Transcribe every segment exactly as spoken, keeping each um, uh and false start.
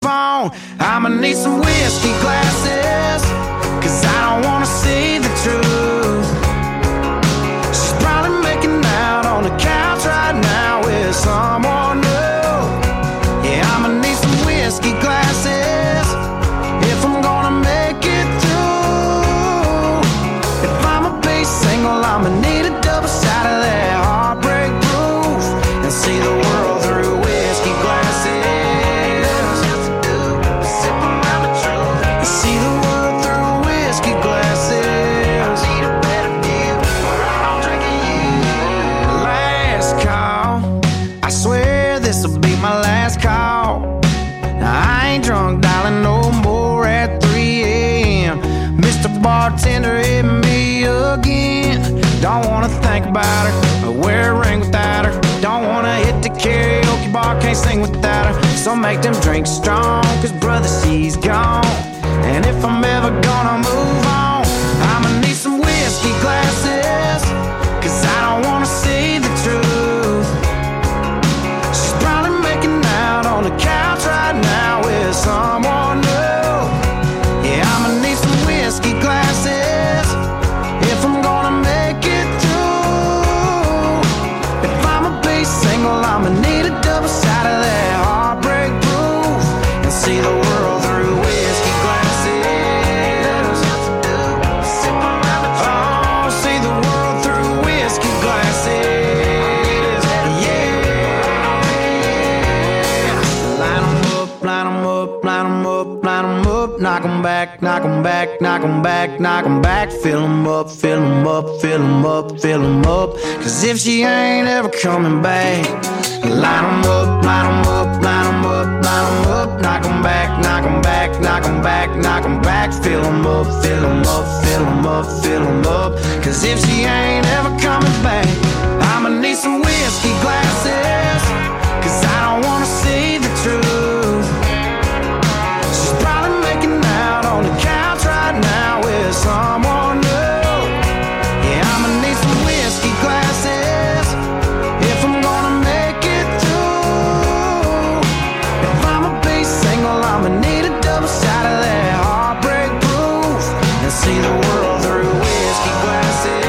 on. I'ma need some whiskey glasses, cause I don't wanna see the truth. She's probably making out on the couch right now with someone new. Yeah, I'ma need some whiskey glasses if I'm gonna make it through. If I'ma be single, I'ma need a double shot of that heartbreak proof and see the world through whiskey glasses. Sip around the truth and see the world through whiskey glasses. I need a better view, or I'm drinking you. Last call, I swear this'll be my last call. I ain't drunk, darling, no more at three a.m. Mister Bartender hit me again. Don't wanna think about her or wear a ring without her. Don't wanna hit the karaoke bar, can't sing without her. So make them drinks strong, cause brother, she's gone. And if I'm ever gonna move on, I'ma need some whiskey glasses, cause I don't wanna see the truth. She's probably making out on the couch right now with someone new. Yeah, I'ma need some whiskey glasses if I'm gonna make it through. If I'ma be single, I'ma need a double shot of that heartbreak proof and see the world through whiskey glasses. Oh, see the world through whiskey glasses. Yeah. Line 'em up, line 'em up, line 'em up, line 'em up. Knock 'em back, knock 'em back, knock 'em back, knock 'em back. Fill 'em up, fill 'em up, fill 'em up, fill 'em up. Cause if she ain't ever coming back, line 'em up, line 'em up, line 'em up, line 'em up. Knock 'em back, knock 'em back, knock 'em back, knock 'em back. Fill 'em up, fill 'em up, fill 'em up, fill 'em up. Cause if she ain't ever coming back, I'ma need some whiskey glasses, cause I don't wanna see the truth. She's probably making out on the couch right now with someone new. Yeah, I'ma need some whiskey glasses if I'm gonna make it through. If I'ma be single, I'ma need a double shot of that heartbreak proof and see the world through whiskey glasses.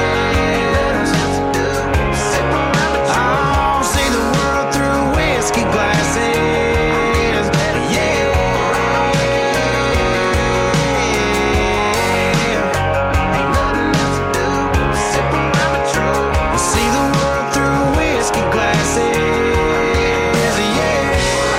Oh, see the world through whiskey glasses. Yeah. Ain't nothing else to do. Sip around the truth and see the world through whiskey glasses. Yeah.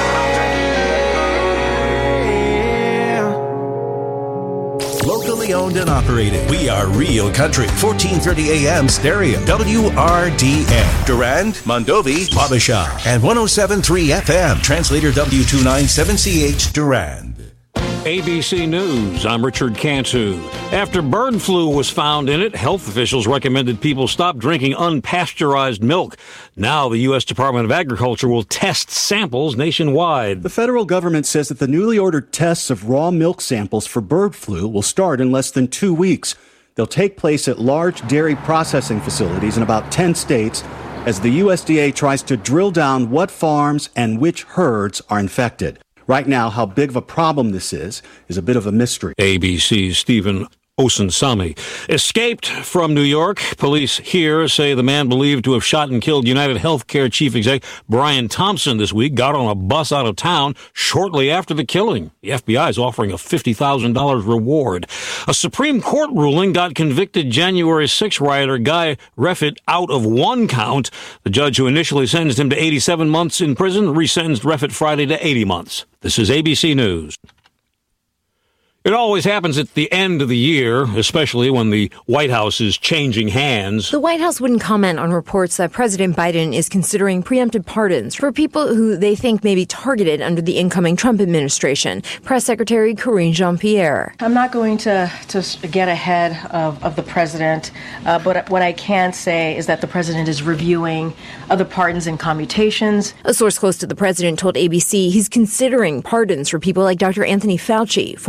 Locally owned and operated. We are Real Country. fourteen thirty A M stereo. W R D N. Durand, Mondovi, Wabasha. And one oh seven point three F M. Translator W two ninety-seven C H Durand. A B C News, I'm Richard Cantu. After bird flu was found in it, health officials recommended people stop drinking unpasteurized milk. Now the U S Department of Agriculture will test samples nationwide. The federal government says that the newly ordered tests of raw milk samples for bird flu will start in less than two weeks. They'll take place at large dairy processing facilities in about ten states as the U S D A tries to drill down what farms and which herds are infected. Right now, how big of a problem this is, is a bit of a mystery. A B C's Stephen Osunsami escaped from New York. Police here say the man believed to have shot and killed United Healthcare chief executive Brian Thompson this week got on a bus out of town shortly after the killing. The F B I is offering a fifty thousand dollars reward. A Supreme Court ruling got convicted January sixth rioter Guy Reffitt out of one count. The judge who initially sentenced him to eighty-seven months in prison resentenced Reffitt Friday to eighty months. This is A B C News. It always happens at the end of the year, especially when the White House is changing hands. The White House wouldn't comment on reports that President Biden is considering preemptive pardons for people who they think may be targeted under the incoming Trump administration. Press Secretary Karine Jean-Pierre. I'm not going to, to get ahead of, of the president, uh, but what I can say is that the president is reviewing other pardons and commutations. A source close to the president told A B C he's considering pardons for people like Doctor Anthony Fauci, former Congressman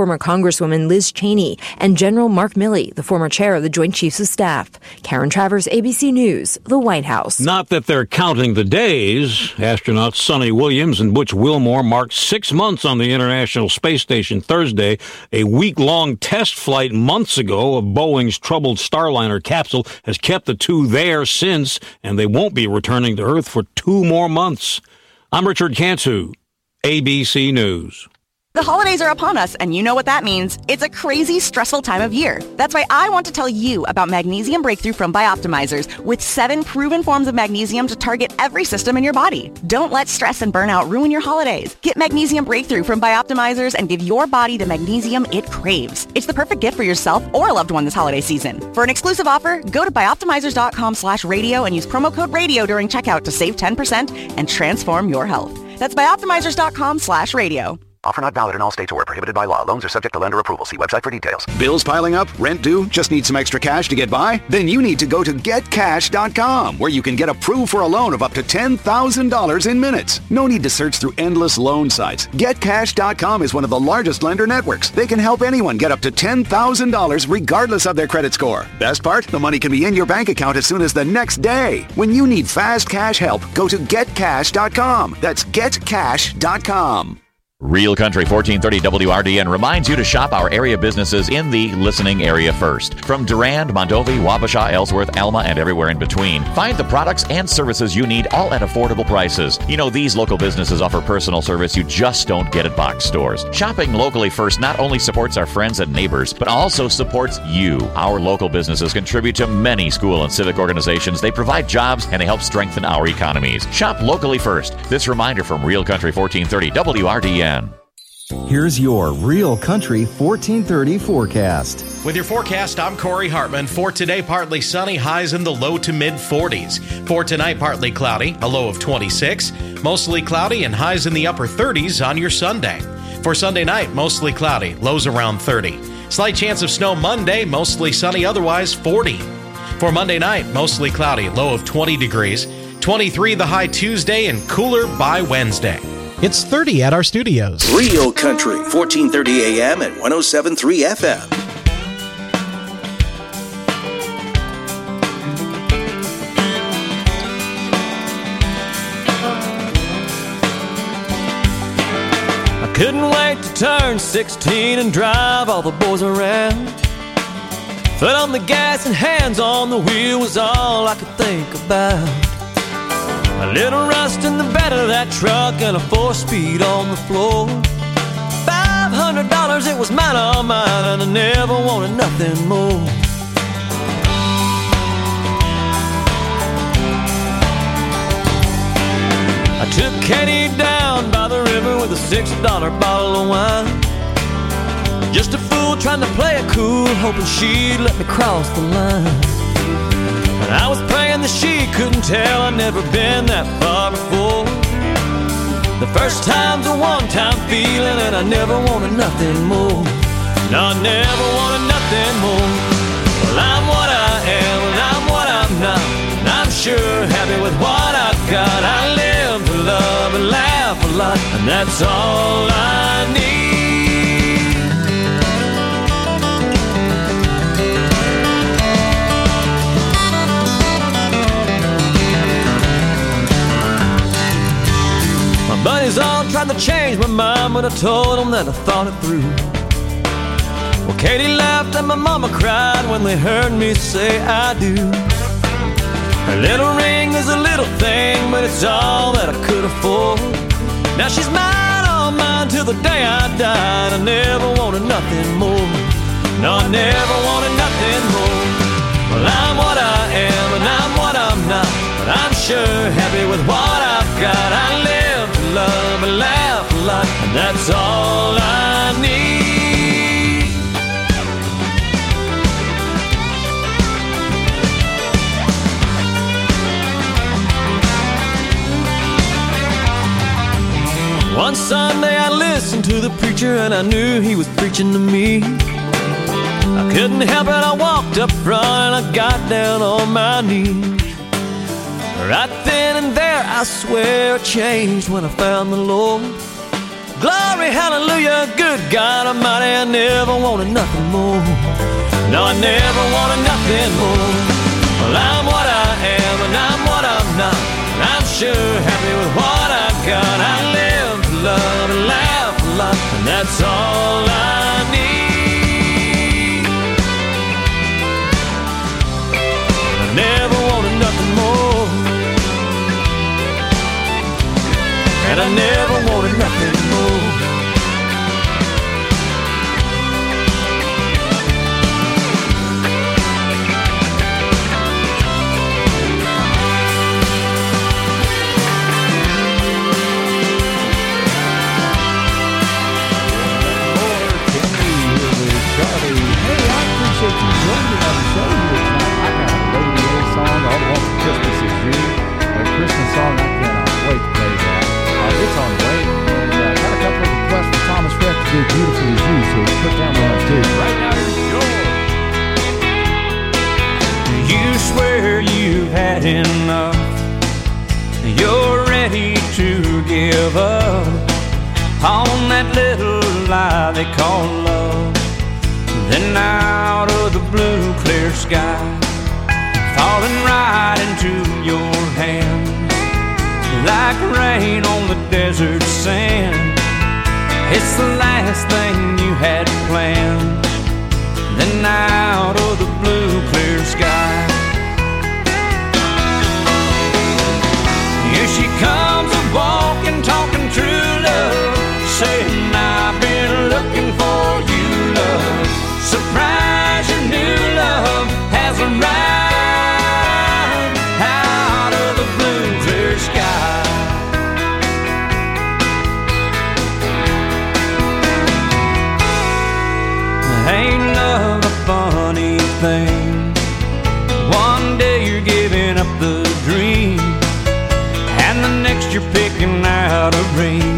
Congresswoman Liz Cheney and General Mark Milley, the former chair of the Joint Chiefs of Staff. Karen Travers, A B C News, the White House. Not that they're counting the days. Astronauts Sonny Williams and Butch Wilmore marked six months on the International Space Station Thursday. A week-long test flight months ago of Boeing's troubled Starliner capsule has kept the two there since, and they won't be returning to Earth for two more months. I'm Richard Cantu, A B C News. The holidays are upon us, and you know what that means. It's a crazy, stressful time of year. That's why I want to tell you about Magnesium Breakthrough from Bioptimizers, with seven proven forms of magnesium to target every system in your body. Don't let stress and burnout ruin your holidays. Get Magnesium Breakthrough from Bioptimizers and give your body the magnesium it craves. It's the perfect gift for yourself or a loved one this holiday season. For an exclusive offer, go to bioptimizers.com slash radio and use promo code radio during checkout to save ten percent and transform your health. That's bioptimizers.com slash radio. Offer not valid in all states or prohibited by law. Loans are subject to lender approval. See website for details. Bills piling up? Rent due? Just need some extra cash to get by? Then you need to go to get cash dot com, where you can get approved for a loan of up to ten thousand dollars in minutes. No need to search through endless loan sites. get cash dot com is one of the largest lender networks. They can help anyone get up to ten thousand dollars regardless of their credit score. Best part? The money can be in your bank account as soon as the next day. When you need fast cash help, go to get cash dot com. That's get cash dot com. Real Country fourteen thirty W R D N reminds you to shop our area businesses in the listening area first. From Durand, Mondovi, Wabasha, Ellsworth, Alma, and everywhere in between, find the products and services you need, all at affordable prices. You know, these local businesses offer personal service you just don't get at box stores. Shopping locally first not only supports our friends and neighbors, but also supports you. Our local businesses contribute to many school and civic organizations. They provide jobs and they help strengthen our economies. Shop locally first. This reminder from Real Country fourteen thirty W R D N. Here's your Real Country fourteen thirty forecast. With your forecast, I'm Corey Hartman. For today, partly sunny, highs in the low to mid forties. For tonight, partly cloudy, a low of twenty-six. Mostly cloudy and highs in the upper thirties on your Sunday. For Sunday night, mostly cloudy, lows around thirty. Slight chance of snow Monday, mostly sunny, otherwise forty. For Monday night, mostly cloudy, low of twenty degrees. twenty-three the high Tuesday and cooler by Wednesday. It's thirty at our studios. Real Country, fourteen thirty A M and one oh seven point three F M. I couldn't wait to turn sixteen and drive all the boys around. Foot on the gas and hands on the wheel was all I could think about. A little rust in the bed of that truck and a four-speed on the floor. Five hundred dollars, it was mine, all mine, and I never wanted nothing more. I took Katie down by the river with a six dollar bottle of wine. Just a fool trying to play it cool, hoping she'd let me cross the line. And I was praying that she couldn't tell I'd never been that far before. The first time's a one-time feeling, and I never wanted nothing more. No, I never wanted nothing more. Well, I'm what I am, and I'm what I'm not, and I'm sure happy with what I've got. I live to love and laugh a lot, and that's all I need. Buddies all tried to change my mind, but I told them that I thought it through. Well, Katie laughed and my mama cried when they heard me say I do. Her little ring is a little thing, but it's all that I could afford. Now she's mine, all mine, till the day I died. I never wanted nothing more. No, I never wanted nothing more. Well, I'm what I am, and I'm what I'm not, but I'm sure happy with what I've got. I live love and laugh a lot, and that's all I need. One Sunday I listened to the preacher, and I knew he was preaching to me. I couldn't help it, I walked up front and I got down on my knees. Right then and there, I swear it changed when I found the Lord. Glory, hallelujah, good God, I mighty, I never wanted nothing more. No, I never wanted nothing more. Well, I'm what I am and I'm what I'm not. And I'm sure happy with what I've got. I live to love and laugh a lot, and that's all I need. I never wanted nothing more, and I never wanted nothing more. Appreciate you joining on the show here tonight. I got a radio song, All I Want for Christmas Is You. A Christmas song, I cannot wait to play that. Uh, it's on the way. And uh, got a couple of requests for Thomas Rhett to do Beautiful As You, so put down one too. Right now, here's yours. You swear you've had enough. You're ready to give up on that little lie they call love. Then out of the blue clear sky, falling right into your hands, like rain on the desert sand. It's the last thing you had planned. Then out of the blue clear sky, here she comes a-walking, talking true love, saying I've been looking for you, love. Surprise, your new love has arrived out of the blue clear sky. Ain't love a funny thing? One day you're giving up the dream, and the next you're picking out a ring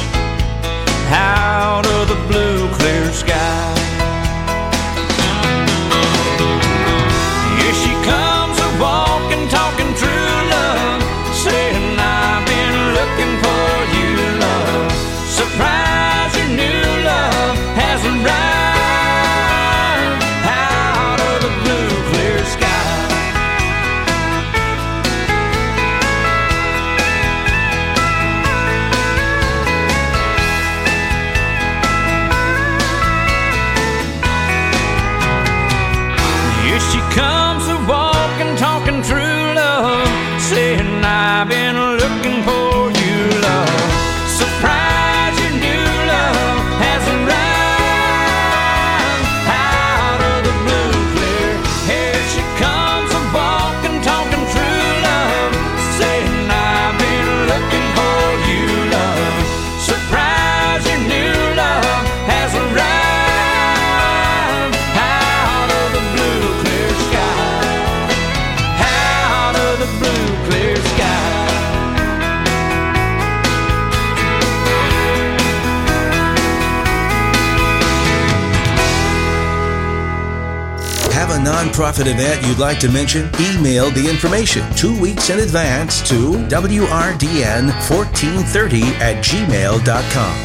out of the blue clear sky. Comes a walking, talking true love, saying I've been looking for you, love. Surprise, your new love has arrived out of the blue clear sky. Here she comes a-walking, talking true love, saying I've been looking for you, love. Surprise, your new love has arrived out of the blue clear. Here she comes a-walking, talking true love, saying I've been looking for you, love. Surprise, your new love has arrived out of the blue clear sky. Out of the blue clear sky. Have a nonprofit event you'd like to mention? Email the information two weeks in advance to W R D N fourteen thirty at gmail dot com.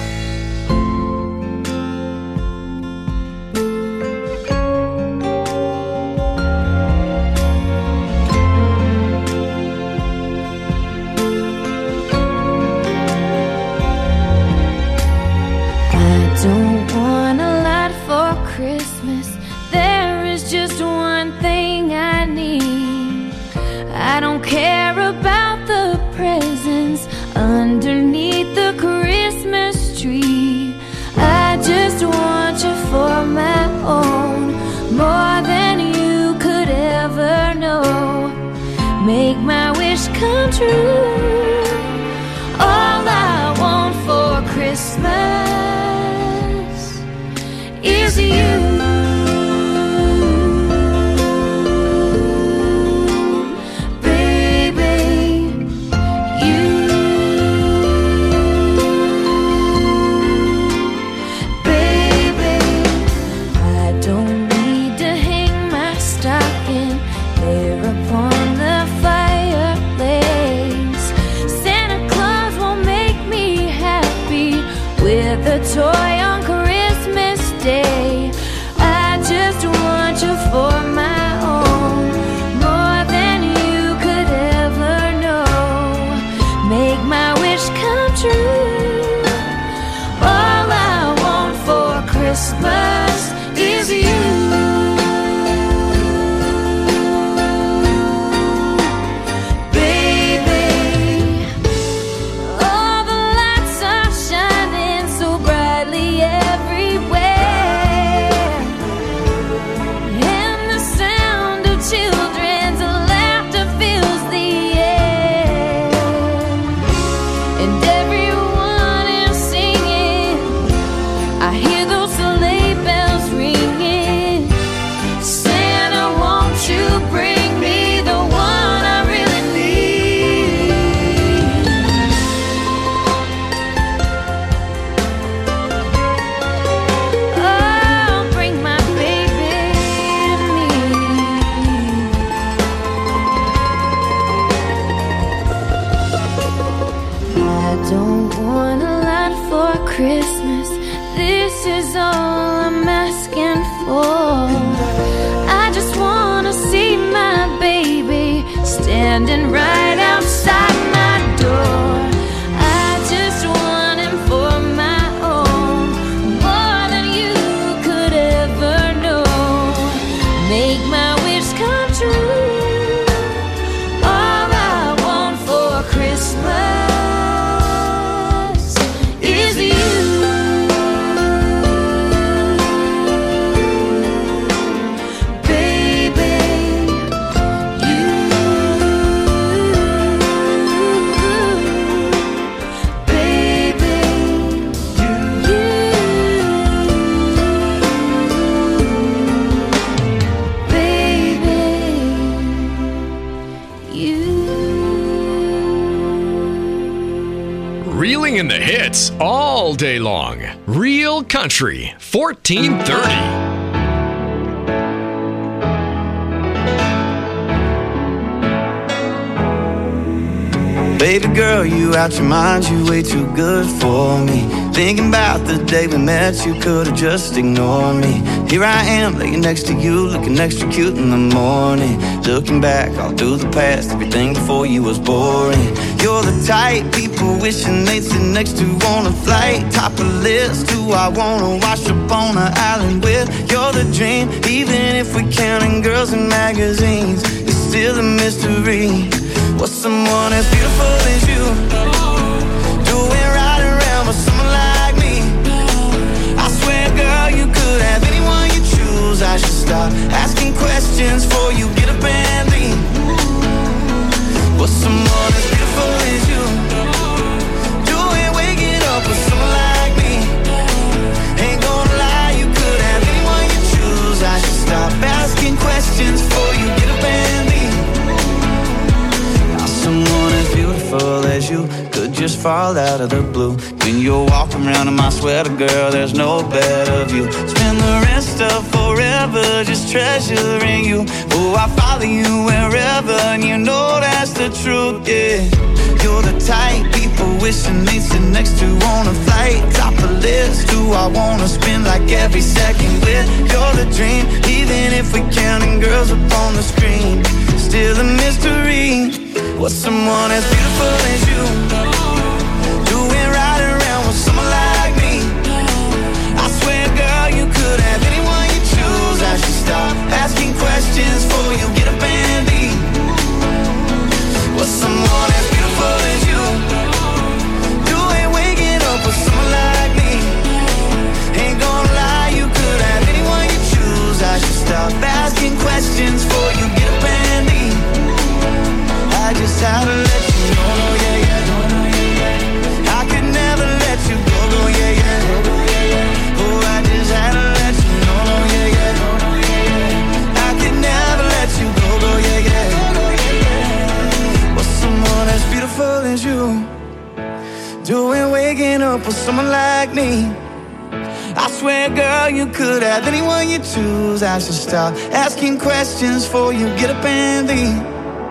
Don't want a lot for Christmas. There is just one thing I need. I don't care about the presents underneath the Christmas tree. I just want you for my own, more than you could ever know. Make my wish come true. All I want for Christmas is you. Christmas is you. Christmas, this is all I'm asking for. I just wanna see my baby standing right outside my door. I just want him for my own, more than you could ever know. Make my wish come true. All I want for Christmas is you. Reeling in the hits all day long. Real Country, fourteen thirty. Baby girl, you out your mind, you way too good for me. Thinking about the day we met, you could've just ignored me. Here I am, laying next to you, looking extra cute in the morning. Looking back all through the past, everything before you was boring. You're the type people wishing they'd sit next to on a flight. Top of the list, who I wanna wash up on an island with. You're the dream, even if we're counting girls in magazines. It's still a mystery. What's someone as beautiful as you doing right around with someone like me? I swear, girl, you could have anyone you choose. I should stop asking questions before you get up and leave. What's someone as beautiful as you doing waking up with someone like me? Ain't gonna lie, you could have anyone you choose. I should stop asking questions before you get up and leave. Someone as beautiful as you could just fall out of the blue. When you're walking around in my sweater, girl, there's no better view. Spend the rest of forever just treasuring you. Oh, I follow you wherever, and you know that's the truth, yeah. You're the type people wishing they'd sit next to on a flight. Top of the list, who I wanna spend like every second with. You're the dream, even if we're counting girls up on the screen. Still a mystery. What's someone as beautiful as you doing right around with someone like me? I swear, girl, you could have anyone you choose. I should stop asking questions before you get up and leave. What's someone as beautiful as you doing waking up with someone like me? Ain't gonna lie, you could have anyone you choose. I should stop asking questions before you get up and leave. I just had to let you know, no, yeah, yeah, no, no, yeah, yeah. I could never let you go, no, yeah, yeah, no, no, yeah, yeah. Oh, I just had to let you know, no, yeah, yeah, no, no, yeah, yeah. I could never let you go, no, yeah, yeah, no, no, yeah, yeah. What's someone as beautiful as you doing waking up with someone like me? I swear, girl, you could have anyone you choose. I should stop asking questions before you get up and leave.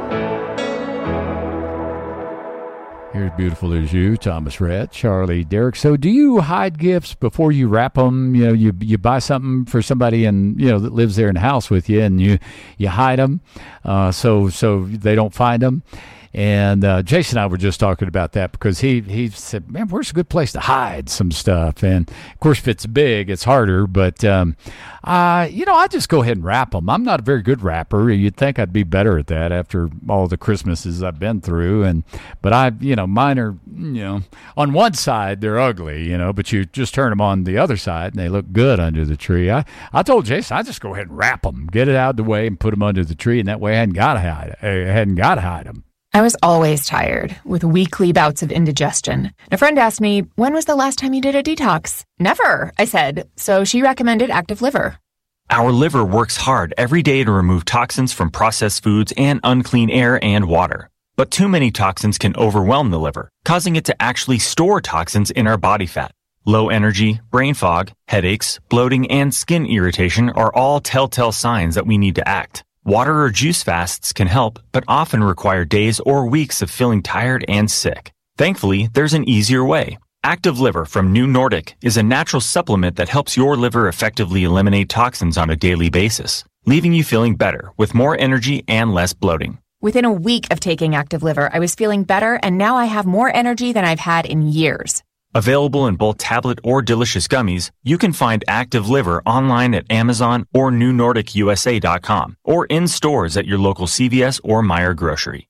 Here's Beautiful As You, Thomas Rhett, Charlie Derrick. So do you hide gifts before you wrap them? You know, you you buy something for somebody and, you know, that lives there in the house with you, and you, you hide them uh, so so they don't find them. And uh, Jason and I were just talking about that because he, he said, man, where's a good place to hide some stuff? And, of course, if it's big, it's harder. But, um, uh, you know, I just go ahead and wrap them. I'm not a very good wrapper. You'd think I'd be better at that after all the Christmases I've been through. And But, I, you know, mine are, you know, on one side, they're ugly, you know, but you just turn them on the other side and they look good under the tree. I, I told Jason, I just go ahead and wrap them, get it out of the way and put them under the tree. And that way I hadn't got to hide, I hadn't got to hide them. I was always tired, with weekly bouts of indigestion. A friend asked me, when was the last time you did a detox? Never, I said, so she recommended Active Liver. Our liver works hard every day to remove toxins from processed foods and unclean air and water. But too many toxins can overwhelm the liver, causing it to actually store toxins in our body fat. Low energy, brain fog, headaches, bloating, and skin irritation are all telltale signs that we need to act. Water or juice fasts can help, but often require days or weeks of feeling tired and sick. Thankfully, there's an easier way. Active Liver from New Nordic is a natural supplement that helps your liver effectively eliminate toxins on a daily basis, leaving you feeling better with more energy and less bloating. Within a week of taking Active Liver, I was feeling better, and now I have more energy than I've had in years. Available in both tablet or delicious gummies, you can find Active Liver online at Amazon or new nordic u s a dot com or in stores at your local C V S or Meijer grocery.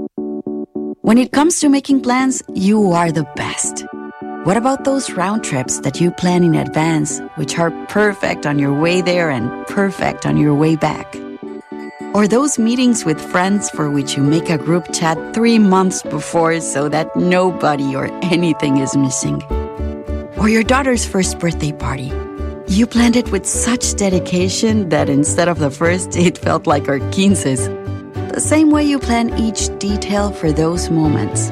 When it comes to making plans, you are the best. What about those round trips that you plan in advance, which are perfect on your way there and perfect on your way back? Or those meetings with friends for which you make a group chat three months before so that nobody or anything is missing. Or your daughter's first birthday party. You planned it with such dedication that instead of the first, it felt like our quinces. The same way you plan each detail for those moments.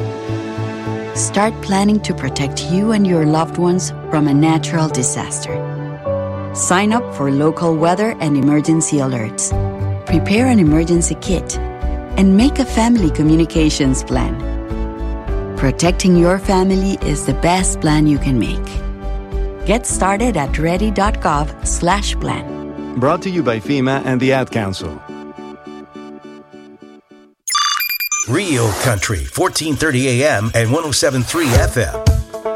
Start planning to protect you and your loved ones from a natural disaster. Sign up for local weather and emergency alerts. Prepare an emergency kit, and make a family communications plan. Protecting your family is the best plan you can make. Get started at ready.gov slash plan. Brought to you by FEMA and the Ad Council. Real Country, fourteen thirty A M and one oh seven point three F M.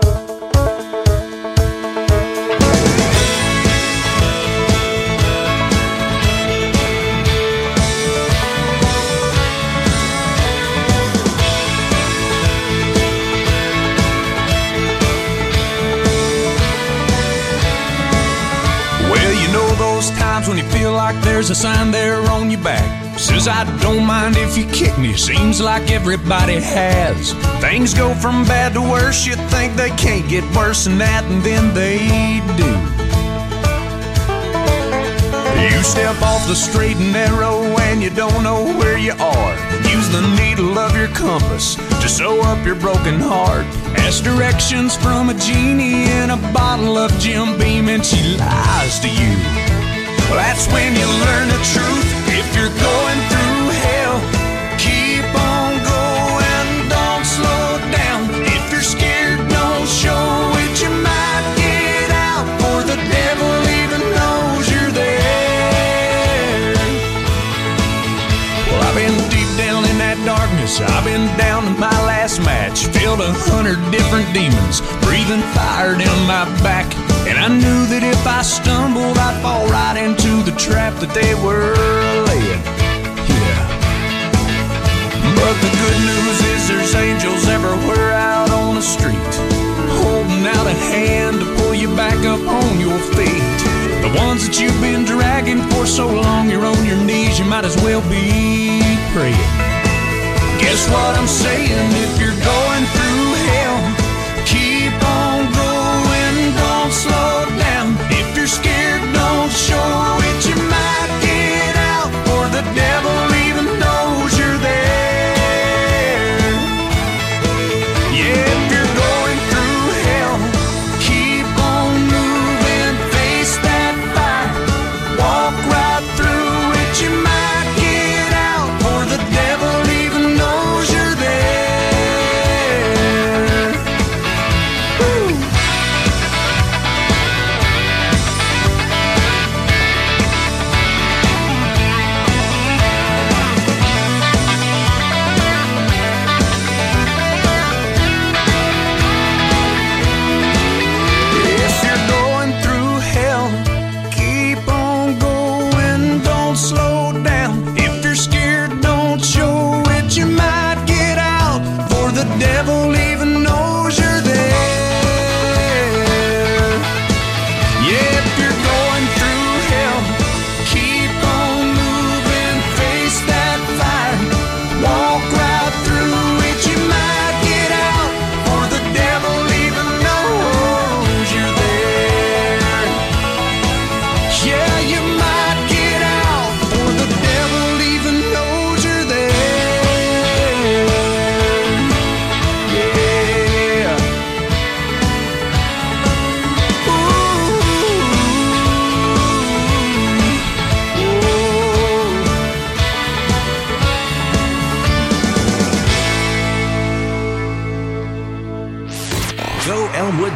When you feel like there's a sign there on your back says I don't mind if you kick me, seems like everybody has. Things go from bad to worse, you think they can't get worse than that, and then they do. You step off the straight and narrow and you don't know where you are. Use the needle of your compass to sew up your broken heart. Ask directions from a genie in a bottle of Jim Beam and she lies to you. Well, that's when you learn the truth. If you're going through hell, keep on going, don't slow down. If you're scared, don't show it, you might get out, for the devil even knows you're there. Well, I've been deep down in that darkness, I've been down to my last match, filled a hundred different demons, breathing fire down my back. And I knew that if I stumbled, I'd fall right into the trap that they were laying. Yeah. But the good news is there's angels everywhere out on the street, holding out a hand to pull you back up on your feet. The ones that you've been dragging for so long, you're on your knees, you might as well be praying. Guess what I'm saying? If you're going through hell, keep on going, don't slow down. If you're scared, don't show it, you might get out, for the devil even knows you're there. Yeah, if you're going through hell, keep on moving, face that fire, walk right through it, you might get out, for the devil even knows you're there.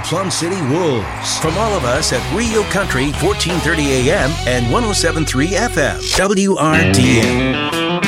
Plum City Wolves. From all of us at Rio Country, fourteen thirty A M and one oh seven point three F M, W R D N.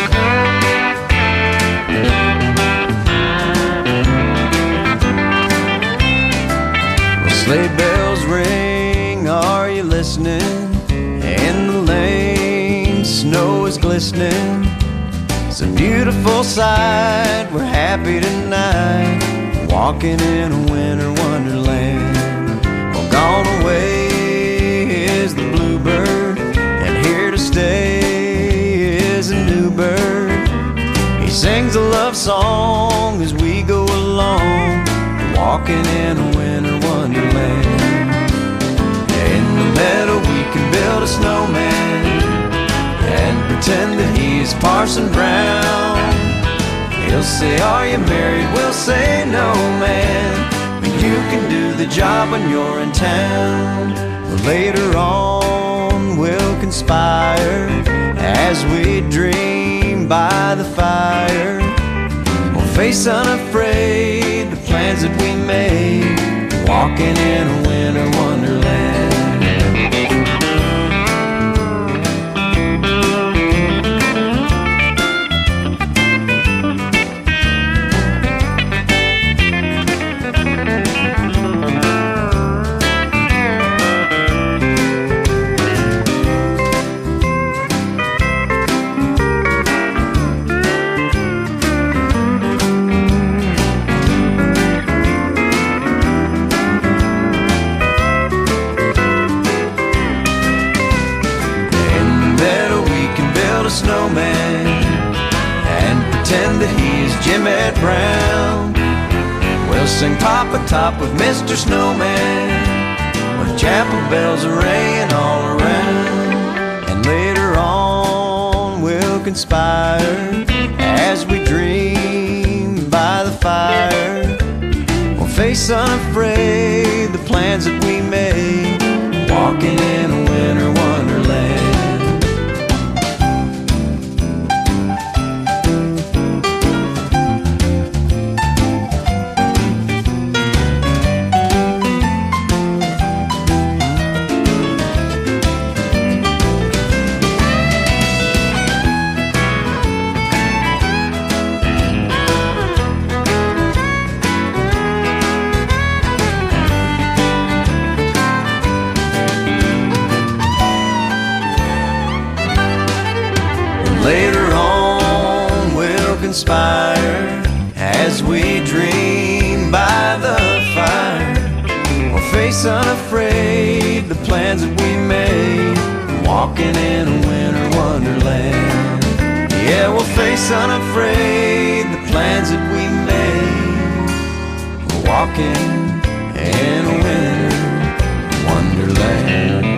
Sleigh bells ring, are you listening? In the lane, snow is glistening. It's a beautiful sight, we're happy tonight, walking in a winter wonderland. Well, gone away is the bluebird, and here to stay is a new bird. He sings a love song as we go along, walking in a winter wonderland. In the meadow we can build a snowman and pretend that he's Parson Brown. He'll say, are you married? We'll say, no, man, but you can do the job when you're in town. But later on we'll conspire as we dream by the fire. We'll face unafraid the plans that we made, walking in a winter wonderland. Snowman and pretend that he's Jimmy Brown. We'll sing Papa Top with Mister Snowman, with chapel bells are ringing all around. And later on we'll conspire as we dream by the fire. We'll face unafraid the plans that we made, walking in a winter wonderland. Later on we'll conspire as we dream by the fire. We'll face unafraid the plans that we made, walking in a winter wonderland. Yeah, we'll face unafraid the plans that we made, walking in a winter wonderland.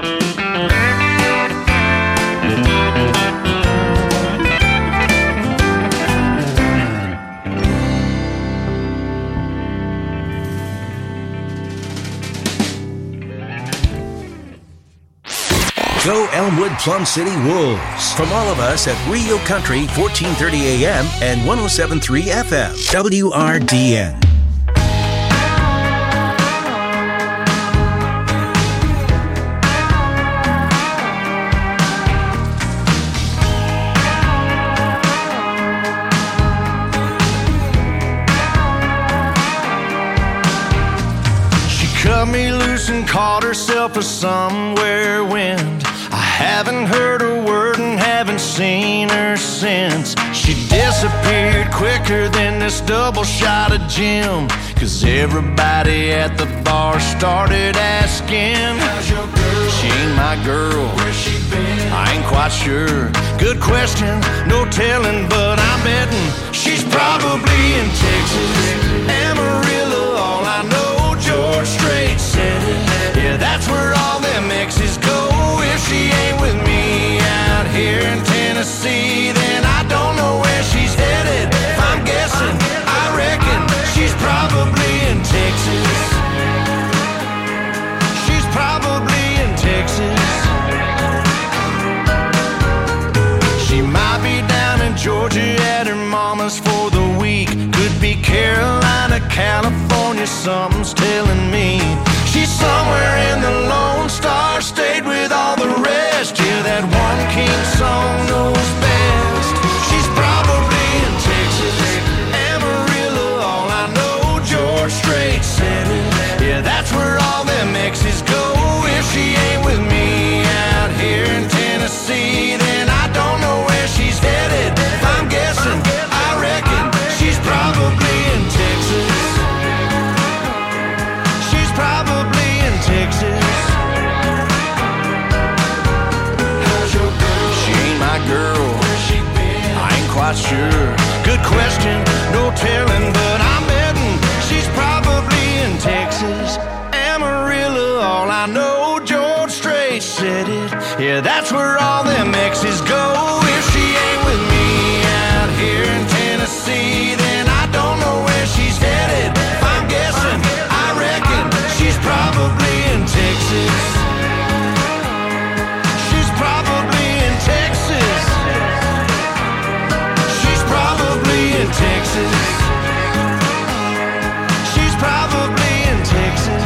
Go Elmwood Plum City Wolves. From all of us at Rio Country, fourteen thirty A M and one oh seven point three F M, W R D N. She cut me loose and caught herself a somewhere wind. I haven't heard a word and haven't seen her since. She disappeared quicker than this double shot of Jim, 'cause everybody at the bar started asking, how's your girl? She ain't my girl. Where's she been? I ain't quite sure. Good question, no telling, but I'm betting she's probably in Texas. Amarillo, all I know, George Strait said it. Yeah, that's where all them exes go. If she ain't with me out here in Tennessee, then I don't know where she's headed. If I'm guessing, I reckon she's probably in Texas. She's probably in Texas. She might be down in Georgia at her mama's for the week. Could be Carolina, California, something's telling me. said it. Yeah, that's where all them exes go. If she ain't with me out here in Tennessee, then I don't know where she's headed. If I'm guessing, I reckon she's probably in Texas. She's probably in Texas. She's probably in Texas. She's probably in Texas.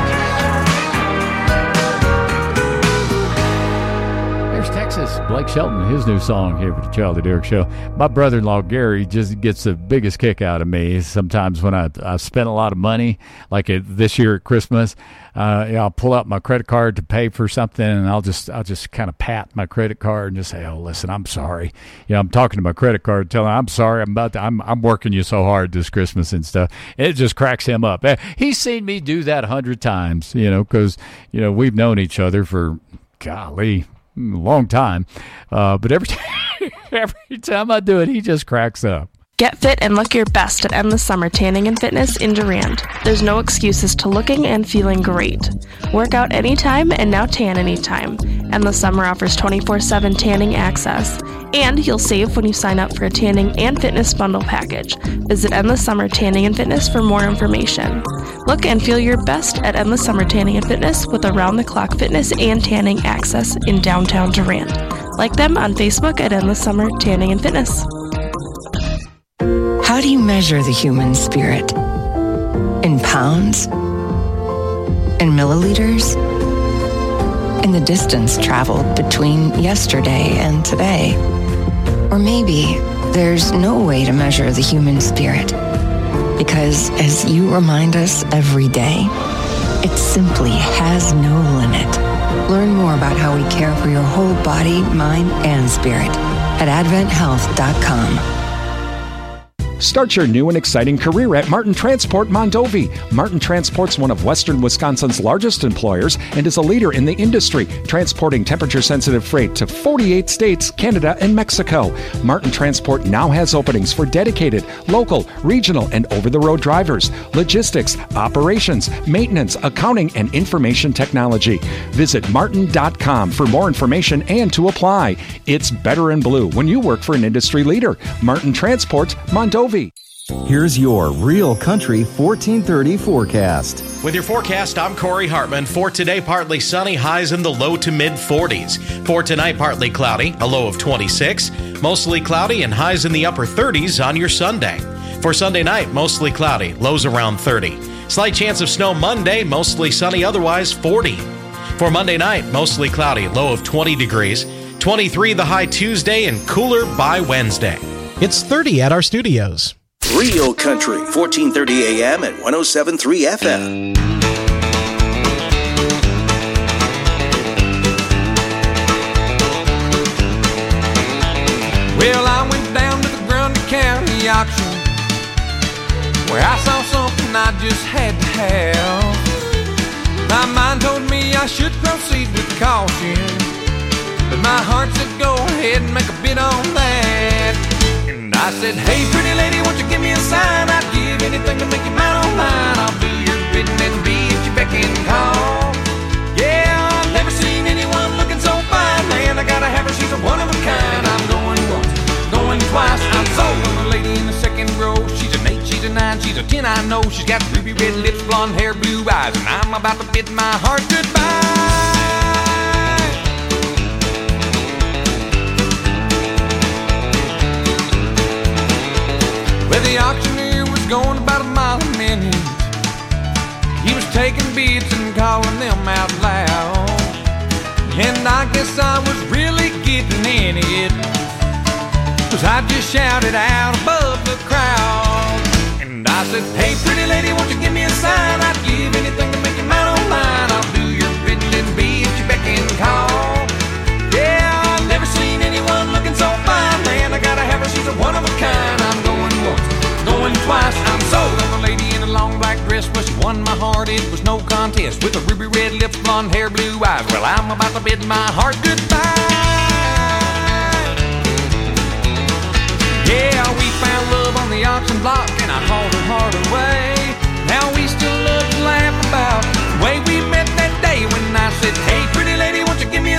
There's Texas. Blake Shelton, his new song here for the Charlie Derrick Show. My brother-in-law, Gary, just gets the biggest kick out of me. Sometimes when I, I've spent a lot of money, like at, this year at Christmas, uh, yeah, I'll pull out my credit card to pay for something, and I'll just I'll just kind of pat my credit card and just say, oh, listen, I'm sorry. You know, I'm talking to my credit card, telling him, I'm sorry, I'm about to, I'm I'm working you so hard this Christmas and stuff. It just cracks him up. He's seen me do that a hundred times, you know, because, you know, we've known each other for, golly, a long time. Uh, but every time, every time I do it, he just cracks up. Get fit and look your best at Endless Summer Tanning and Fitness in Durand. There's no excuses to looking and feeling great. Work out anytime and now tan anytime. Endless Summer offers twenty-four seven tanning access. And you'll save when you sign up for a tanning and fitness bundle package. Visit Endless Summer Tanning and Fitness for more information. Look and feel your best at Endless Summer Tanning and Fitness with around-the-clock fitness and tanning access in downtown Durand. Like them on Facebook at Endless Summer Tanning and Fitness. How do you measure the human spirit? In pounds? In milliliters? In the distance traveled between yesterday and today? Or maybe there's no way to measure the human spirit, because as you remind us every day, it simply has no limit. Learn more about how we care for your whole body, mind, and spirit at advent health dot com. Start your new and exciting career at Martin Transport Mondovi. Martin Transport's one of western Wisconsin's largest employers and is a leader in the industry, transporting temperature-sensitive freight to forty-eight states, Canada, and Mexico. Martin Transport now has openings for dedicated, local, regional, and over-the-road drivers, logistics, operations, maintenance, accounting, and information technology. Visit martin dot com for more information and to apply. It's better in blue when you work for an industry leader. Martin Transport Mondovi. Here's your Real Country fourteen thirty forecast. With your forecast, I'm Corey Hartman. For today, partly sunny, highs in the low to mid forties. For tonight, partly cloudy, a low of twenty-six. Mostly cloudy and highs in the upper thirties on your Sunday. For Sunday night, mostly cloudy, lows around thirty. Slight chance of snow Monday, mostly sunny, otherwise forty. For Monday night, mostly cloudy, low of twenty degrees. twenty-three the high Tuesday and cooler by Wednesday. It's thirty at our studios. Real Country, fourteen thirty A M and one oh seven point three F M. Well, I went down to the Grundy County auction, where I saw something I just had to have. My mind told me I should proceed with caution, but my heart said go ahead and make a bid on that. And I said, hey, pretty lady, won't you give me a sign? I'd give anything to make you mine on mine. I'll do your bidding and be at your beck and call. Yeah, I've never seen anyone looking so fine. Man, I gotta have her, she's a one of a kind. I'm going once, going twice. I'm sold on the lady in the second row. She's an eight, she's a nine, she's a ten, I know. She's got ruby red lips, blonde hair, blue eyes, and I'm about to bid my heart goodbye. Well, the auctioneer was going about a mile a minute. He was taking bids and calling them out loud. And I guess I was really getting in it, 'cause I just shouted out above the crowd. And I said, hey, pretty lady, won't you give me a sign? I'd give anything to make you mine on mine. I'll do your bidding and be at your beck and call. Yeah, I've never seen anyone looking so fine. Man, I gotta have her, she's a one of a kind. I'm going once, going twice. I'm sold on the lady in a long black dress. Well, she won my heart, it was no contest. With her ruby red lips, blonde hair, blue eyes. Well, I'm about to bid my heart goodbye. Yeah, we found love on the auction block, and I hauled her heart away. Now we still love to laugh about the way we met that day when I said, hey, pretty lady, won't you give me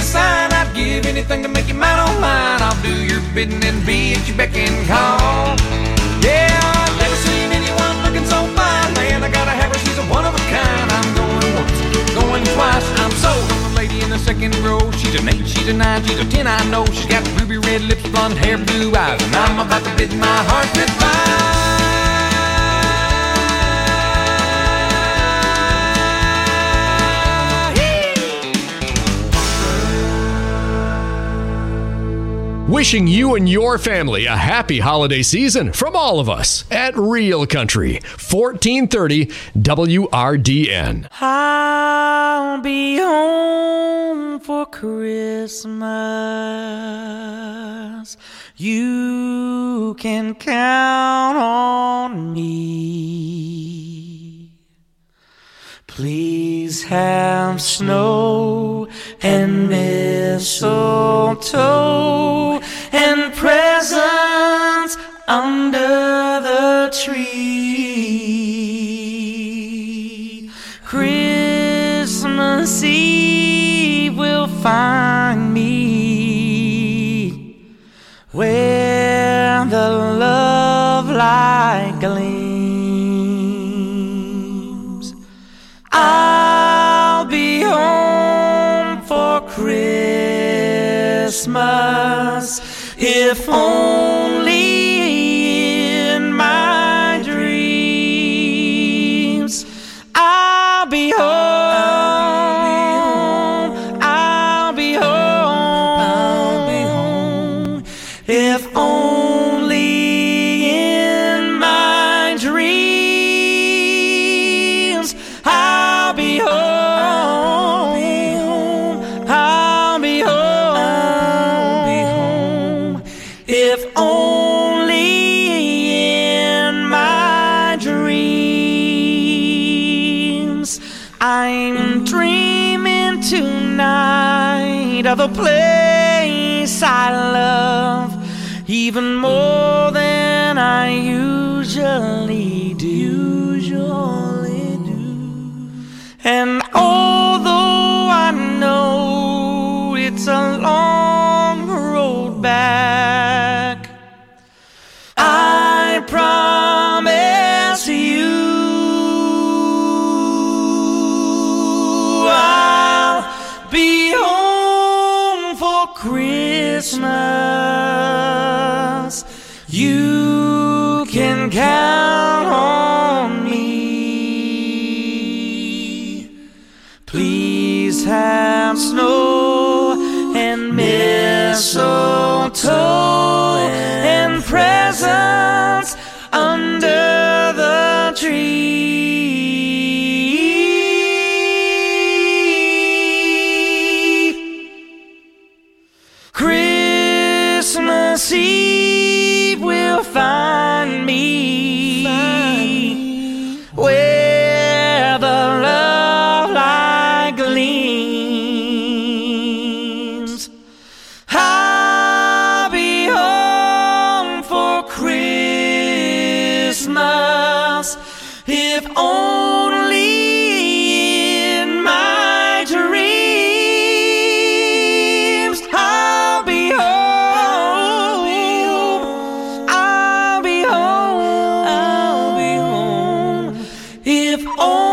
sitting and be at your beck and call. Yeah, I've never seen anyone looking so fine. Man, I gotta have her, she's a one of a kind. I'm going once, going twice. I'm sold on the lady in the second row. She's an eight, she's a nine, she's a ten, I know. She's got ruby red lips, blonde hair, blue eyes, and I'm about to bid my heart goodbye. Wishing you and your family a happy holiday season from all of us at Real Country, fourteen thirty W R D N. I'll be home for Christmas. You can count on me. Please have snow and mistletoe and presents under the tree. Christmas Eve will find me where the love light gleams. I'll be home for Christmas, if only in my dreams. I'll be home, I'll be home, I'll be home, if only in my dreams. I'll be home, I'll be home, I'll be home, if only in my dreams. I'm dreaming tonight of a place I love even more than I usually do. Usually do. And although I know it's a long road back, I promise you I'll be home for Christmas. You can count on me. Please have snow and mistletoe and presents under the tree. Christmas Eve will find me, where the love light gleams. I'll be home for Christmas, if only in my dreams. I'll be home, I'll be home, I'll be home, if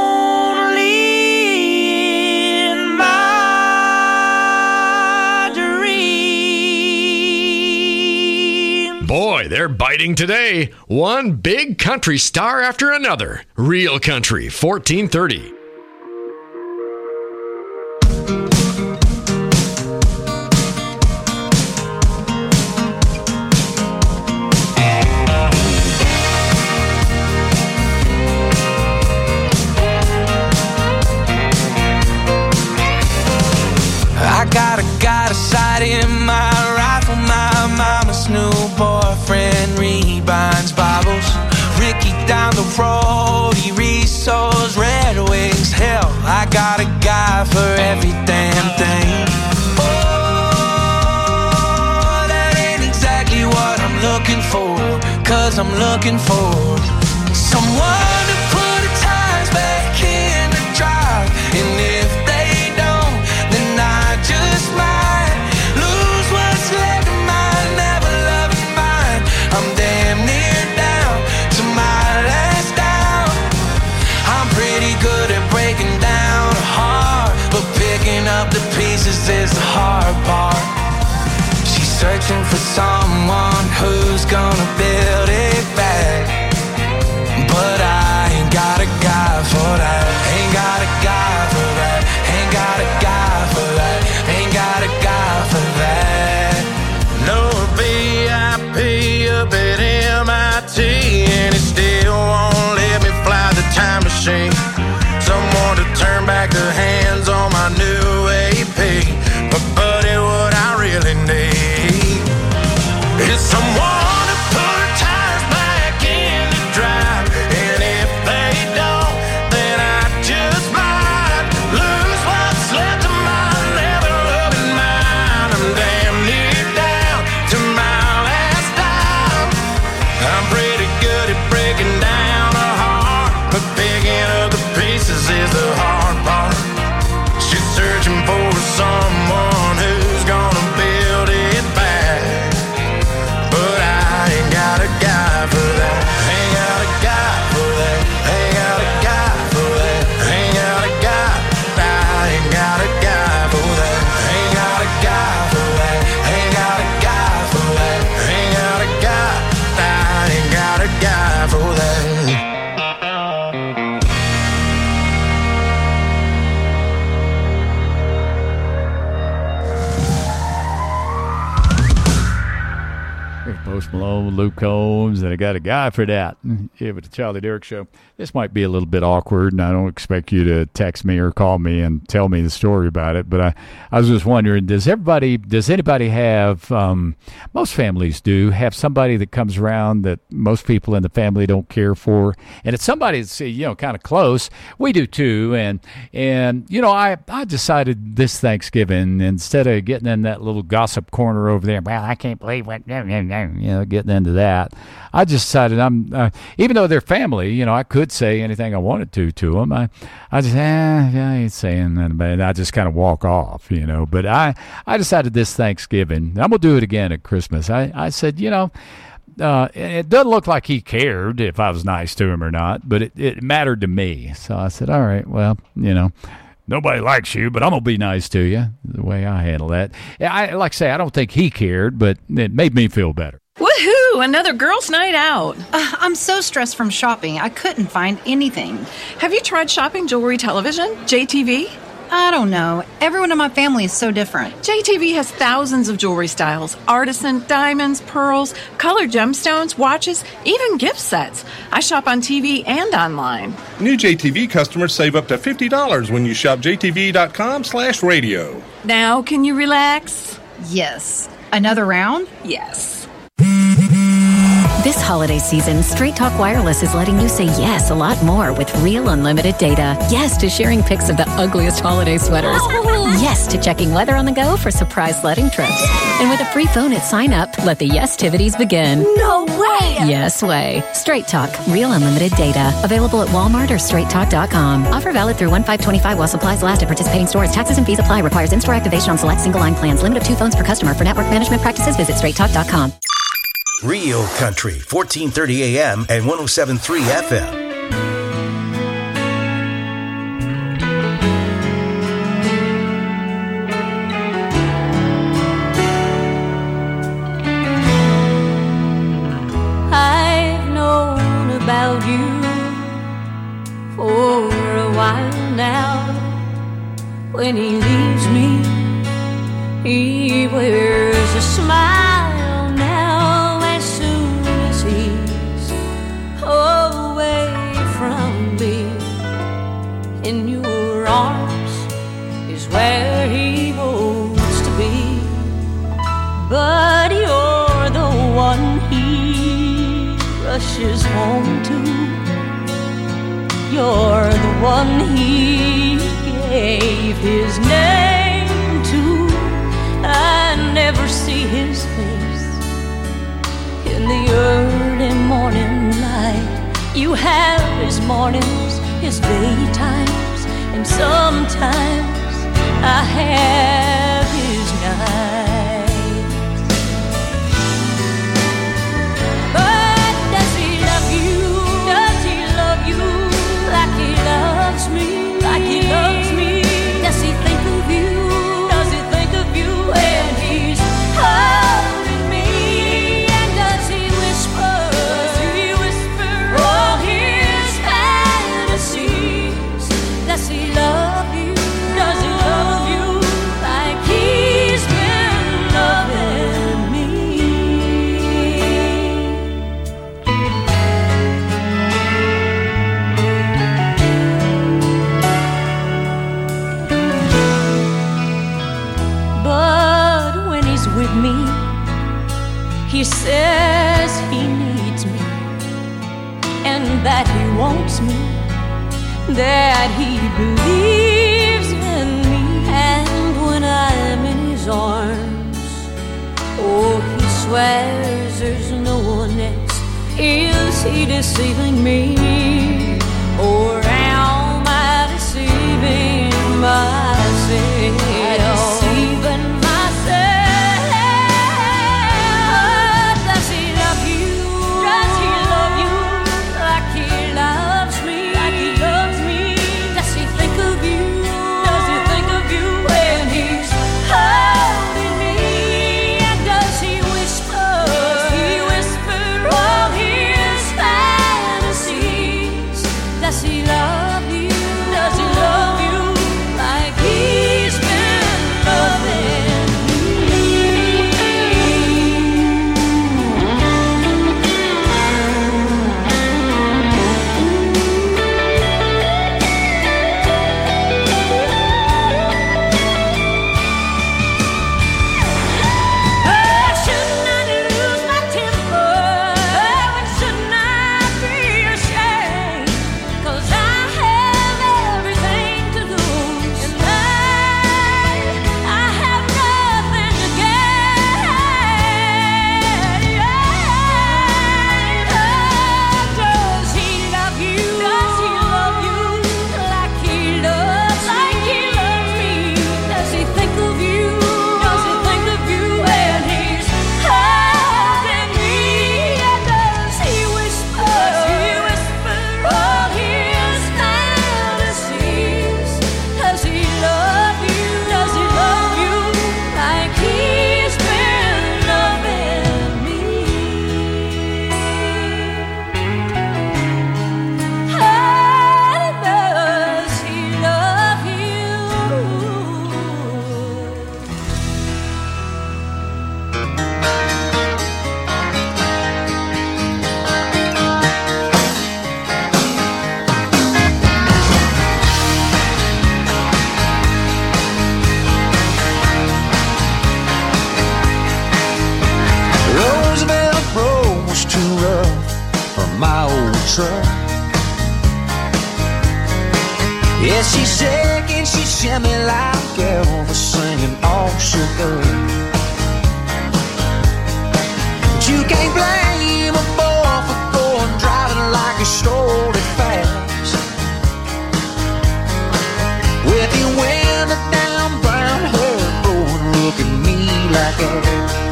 only in my dreams. Boy, they're biting today. One big country star after another. Real Country, fourteen thirty. I got a got a sight in my rifle. My mama's new boyfriend rebinds Bibles. Ricky down the road, he resows Red Wings. Hell, I got a guy for every damn thing. Oh, that ain't exactly what I'm looking for, 'cause I'm looking for someone to put the tires back in the drive. And if they don't, then I just might lose what's left of my never loving searching for someone who's gonna build it back. But I ain't got a guy for that. Ain't got a guy for that. Ain't got a guy for that. Ain't got a guy for that. No V I P up at M I T, and it still won't let me fly the time machine. Someone to turn back the hands on my new A P. But buddy, what I really need is someone to put tires back in the drive. And if they don't, then I just might lose what's left of my never-loving mind. I'm damn near down to my last dime. I'm pretty good at breaking down a heart, but picking up the pieces is the hard part. She's searching for someone who's gonna build it back. But I ain't got a guy for that. Ain't got a guy for that. Ain't got a guy for that. Ain't got a guy. I ain't got a guy for that. Ain't got a guy for that. Ain't got a guy for that. Ain't got a guy. I ain't got a guy for that. Post Malone, Luke Combs, and I got a guy for that. Yeah, with the Charlie Derrick Show. This might be a little bit awkward, and I don't expect you to text me or call me and tell me the story about it, but I, I was just wondering, does everybody, does anybody have, um, most families do, have somebody that comes around that most people in the family don't care for, and it's somebody that's, you know, kind of close. We do too, and, and you know, I, I decided this Thanksgiving, instead of getting in that little gossip corner over there, well, I can't believe what, you know, getting into that, I just decided I'm, uh, even though they're family, you know, I could say anything I wanted to to them. I, I just, eh, I ain't saying that, but I just kind of walk off, you know. But I, I decided this Thanksgiving, I'm gonna do it again at Christmas. I, I said, you know, uh, it doesn't look like he cared if I was nice to him or not, but it, it mattered to me. So I said, all right, well, you know, nobody likes you, but I'm gonna be nice to you. The way I handle that, I like I say, I don't think he cared, but it made me feel better. Woohoo! Another girls' night out. Uh, I'm so stressed from shopping. I couldn't find anything. Have you tried shopping jewelry television, J T V? I don't know. Everyone in my family is so different. J T V has thousands of jewelry styles. Artisan, diamonds, pearls, colored gemstones, watches, even gift sets. I shop on T V and online. New J T V customers save up to fifty dollars when you shop jtv.com slash radio. Now, can you relax? Yes. Another round? Yes. This holiday season, Straight Talk Wireless is letting you say yes a lot more with real unlimited data. Yes to sharing pics of the ugliest holiday sweaters. Yes to checking weather on the go for surprise sledding trips. And with a free phone at sign up, let the yes-tivities begin. No way! Yes way. Straight Talk, real unlimited data. Available at Walmart or straight talk dot com. Offer valid through one five twenty-five while supplies last at participating stores. Taxes and fees apply. Requires in-store activation on select single line plans. Limit of two phones per customer. For network management practices, visit straight talk dot com. Real Country, fourteen thirty A M and one oh seven point three F M. I've known about you for a while now. When he leaves me, he wears a smile now. As soon as he's away from me, in your arms is where he wants to be. But you're the one he rushes home to. You're the one he gave his name to. I never see his face in the early morning light. You have his mornings, his daytimes, and sometimes I have his nights. But does he love you? Does he love you like he loves me? Like he loves me? Does he think of you? Does he think of you when he's home? me. He says he needs me, and that he wants me, that he believes in me. And when I'm in his arms, oh, he swears there's no one else. Is he deceiving me, or am I deceiving myself? Deceiving myself. Does he love you? Does he love you like he loves me? Like he loves me? Does he think of you? Does he think of you when he's holding me? And does he whisper? Does he whisper all his fantasies? Does he love you? Does he love you like he's been loving me? Oh, shouldn't I lose my temper? Oh, and shouldn't I be ashamed? 'Cause I have everything to lose, and I, I have nothing to gain. Does he love you? Does he love you like he loves like he loves me? Does he think of you? Does he think of you when he's holding me? And does he whisper? Does he whisper all his fantasies? Does he love you? Does he love you like he's been loving me? How does he love you? Roosevelt Road was too rough for my old truck. Yeah, she's shaking, she shimmy like Elvis singing all shook up. But you can't blame a boy for going driving like he stole it fast. With your window down, brown hair blowing, look at me like that.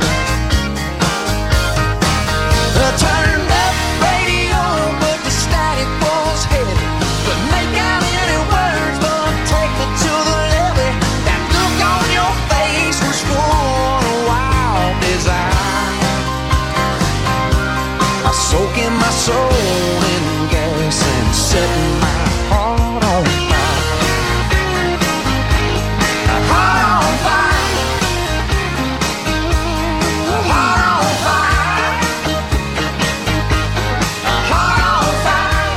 I turned up radio, but the static was heavy. Couldn't make out any words, but take me to the levee. That look on your face was full of wild desire. I soak in my soul in gas and setting my heart on fire. Heart on fire. Heart on fire. Heart on fire.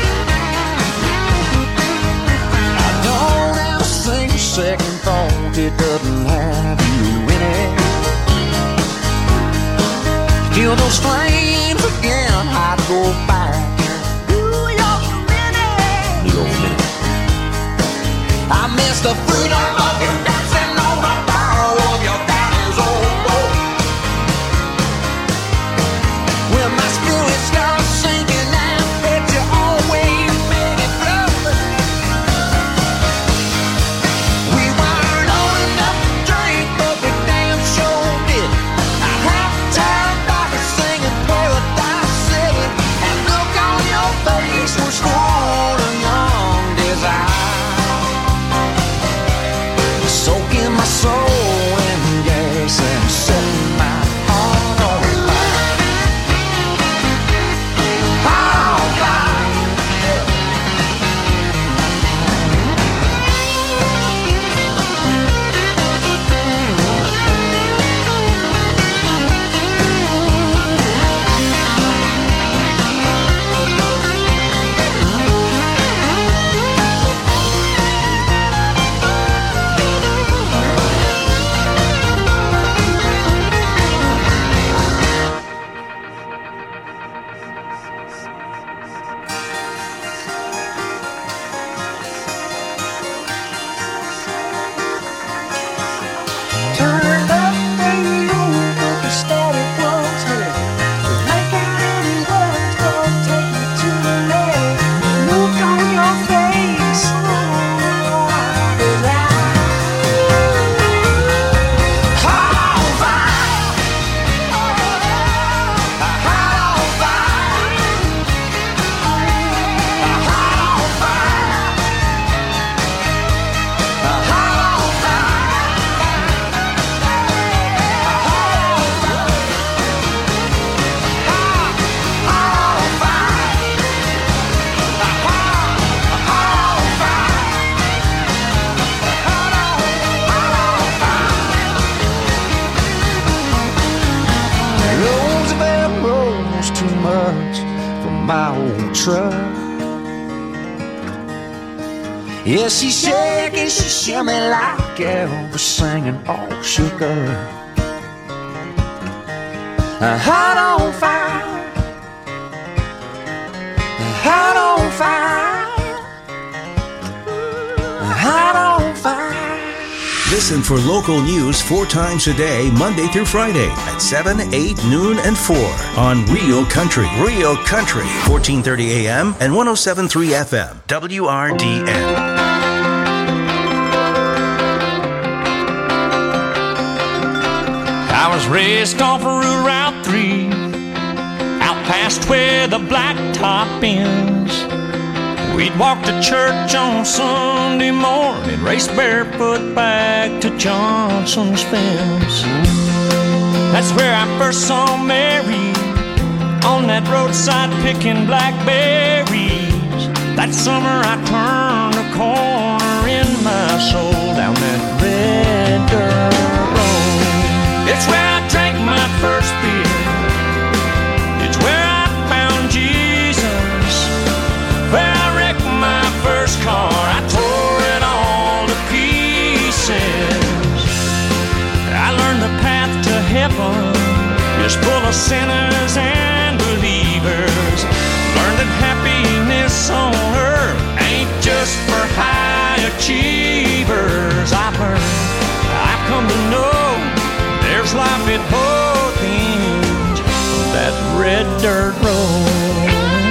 I don't ever think a second thought it doesn't have you in it. Feel those flames again, I'd go back. New York minute. New York minute. I miss the freedom of you dancing on the barrel of your daddy's old boat. When my spirit starts sinking, I bet you always make it flow. We weren't old enough to drink, but we damn sure did. I have time back singing Paradise City, and look my old truck. Yeah, she shake and she shimmy like Elvis singing all shook up. Heart on fire, heart on fire, heart on fire. Listen for local news four times a day, Monday through Friday at seven, eight, noon, and four on Real Country. Real Country, fourteen thirty A M and one oh seven point three F M, W R D N. I was raised off of Route three, out past where the blacktop ends. We'd walk to church on Sunday morning, race barefoot back to Johnson's fence. That's where I first saw Mary, on that roadside picking blackberries. That summer I turned a corner in my soul down that red dirt road. It's where I drank my first beer. It's where I found Jesus. Where I wrecked my first car. I tore it all to pieces. I learned the path to heaven is full of sinners and believers. Learned that happiness on earth ain't just for high achievers. I've learned, I've come to know there's life at both ends of that red dirt road.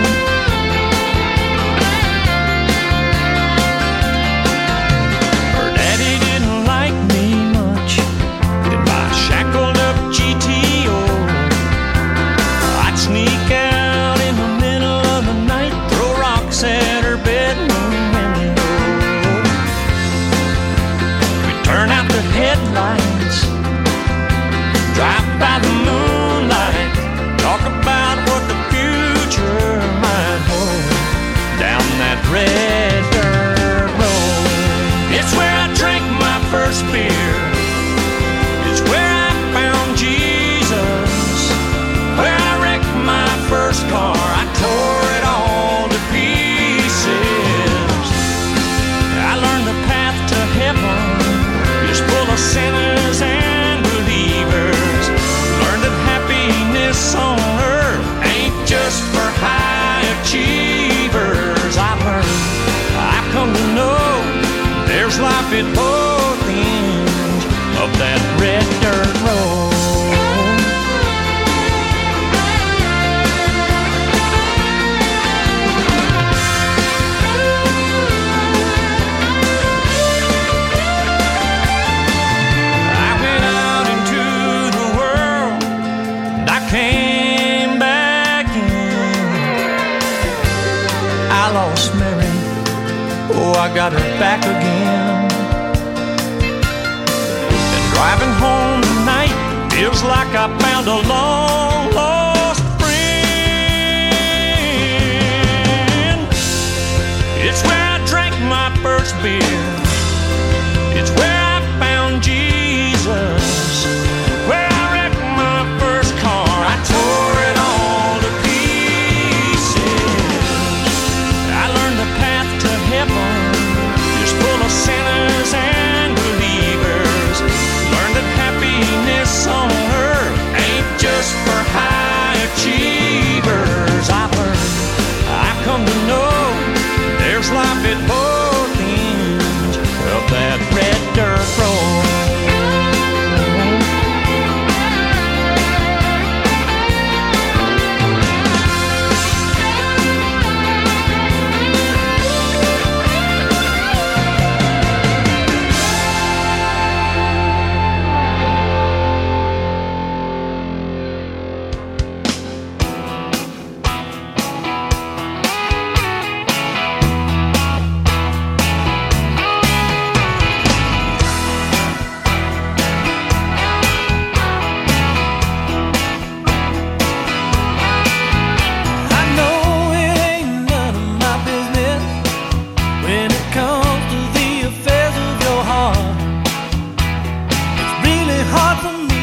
Her daddy didn't like me much in my shackled up G T O. I'd sneak out in the middle of the night, throw rocks at her bedroom window. We'd turn out the headlights, drive by the moonlight, talk about what the future might hold down that red dirt road. It's where I drank my first beer. It's where I found Jesus. Where I wrecked my first car. I tore it all to pieces. I learned the path to heaven is full of sinners and believers. Learned that happiness on earth ain't just for high achievers. I've learned, I've come to know there's life at both ends of that red dirt road. I went out into the world and I came back in. I lost Mary, oh, I got her back again. And driving home tonight feels like I found a long lost friend. It's where I drank my first beer. It's where I found Jesus. Where I wrecked my first car. I tore it all to pieces. I learned the path to heaven is full of sinners and believers. Learned that happiness on earth ain't just for high achievers. I've learned, I've come to know there's life at both ends of that red dirt road.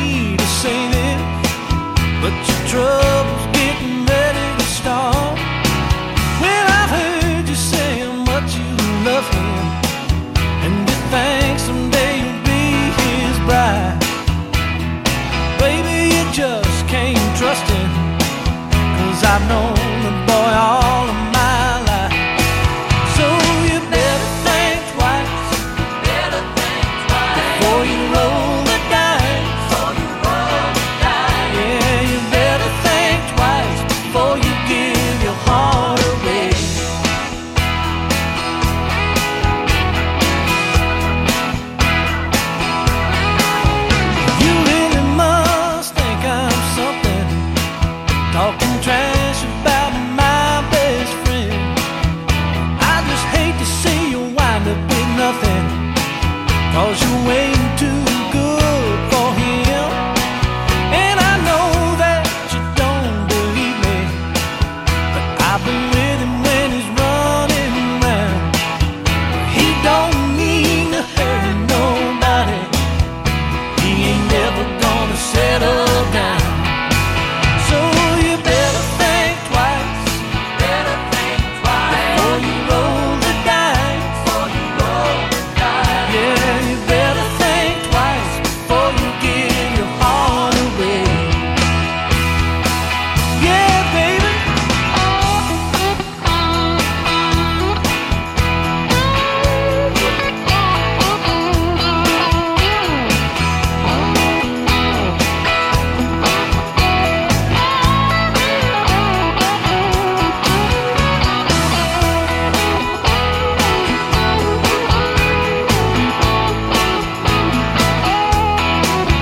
But your trouble's getting ready to start. just can't trust him, 'cause I've known the boy all